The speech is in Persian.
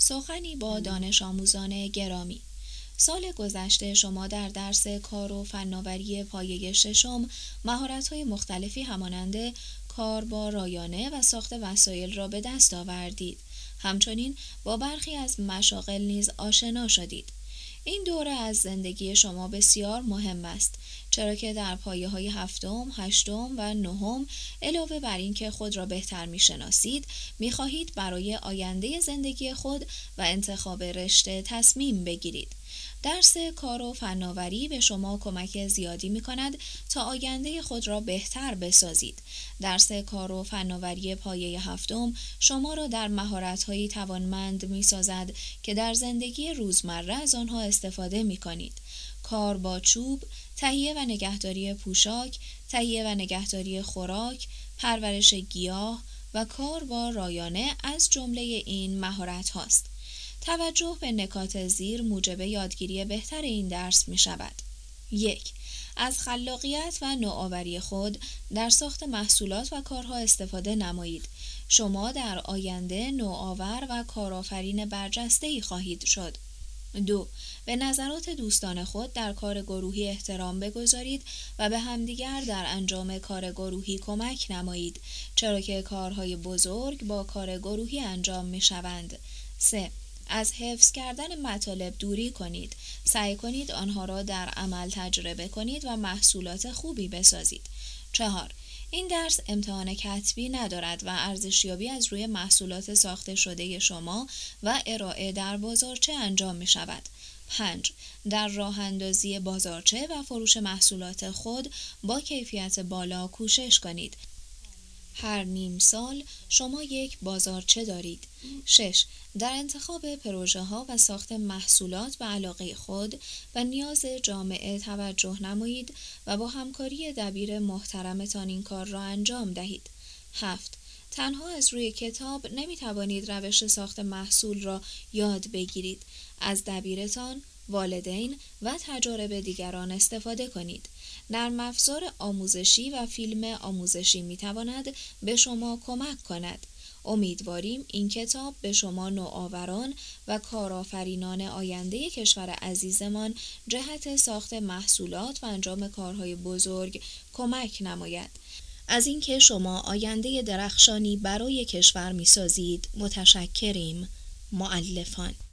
سخنی با دانش آموزان گرامی. سال گذشته شما در درس کار و فناوری پایه ششم مهارت‌های مختلفی همانند کار با رایانه و ساخت وسایل را به دست آوردید. همچنین با برخی از مشاغل نیز آشنا شدید. این دوره از زندگی شما بسیار مهم است، چرا که در پایه‌های هفتم، هشتم و نهم علاوه بر این که خود را بهتر می‌شناسید، می‌خواهید برای آینده زندگی خود و انتخاب رشته تصمیم بگیرید. درس کار و فناوری به شما کمک زیادی می‌کند تا آینده خود را بهتر بسازید. درس کار و فناوری پایه هفتم شما را در مهارت‌هایی توانمند می‌سازد که در زندگی روزمره از آنها استفاده می‌کنید. کار با چوب، تهیه و نگهداری پوشاک، تهیه و نگهداری خوراک، پرورش گیاه و کار با رایانه از جمله این مهارت هاست. توجه به نکات زیر موجب یادگیری بهتر این درس می شود. 1. از خلاقیت و نوآوری خود در ساخت محصولات و کارها استفاده نمایید. شما در آینده نوآور و کارآفرین برجسته‌ای خواهید شد. 2. به نظرات دوستان خود در کار گروهی احترام بگذارید و به همدیگر در انجام کار گروهی کمک نمایید، چرا که کارهای بزرگ با کار گروهی انجام می شوند. 3. از حفظ کردن مطالب دوری کنید. سعی کنید آنها را در عمل تجربه کنید و محصولات خوبی بسازید. 4. این درس امتحان کتبی ندارد و ارزشیابی از روی محصولات ساخته شده شما و ارائه در بازارچه انجام می شود. 5. در راه اندازی بازارچه و فروش محصولات خود با کیفیت بالا کوشش کنید. هر نیم سال شما یک بازارچه دارید. 6. در انتخاب پروژه ها و ساخت محصولات به علاقه خود و نیاز جامعه توجه نمایید و با همکاری دبیر محترمتان این کار را انجام دهید. 7. تنها از روی کتاب نمی توانید روش ساخت محصول را یاد بگیرید. از دبیرتان، والدین و تجارب دیگران استفاده کنید. نرم افزار آموزشی و فیلم آموزشی می تواند به شما کمک کند. امیدواریم این کتاب به شما نوآوران و کارآفرینان آینده کشور عزیزمان جهت ساخت محصولات و انجام کارهای بزرگ کمک نماید. از اینکه شما آینده درخشانی برای کشور می سازید متشکریم. مؤلفان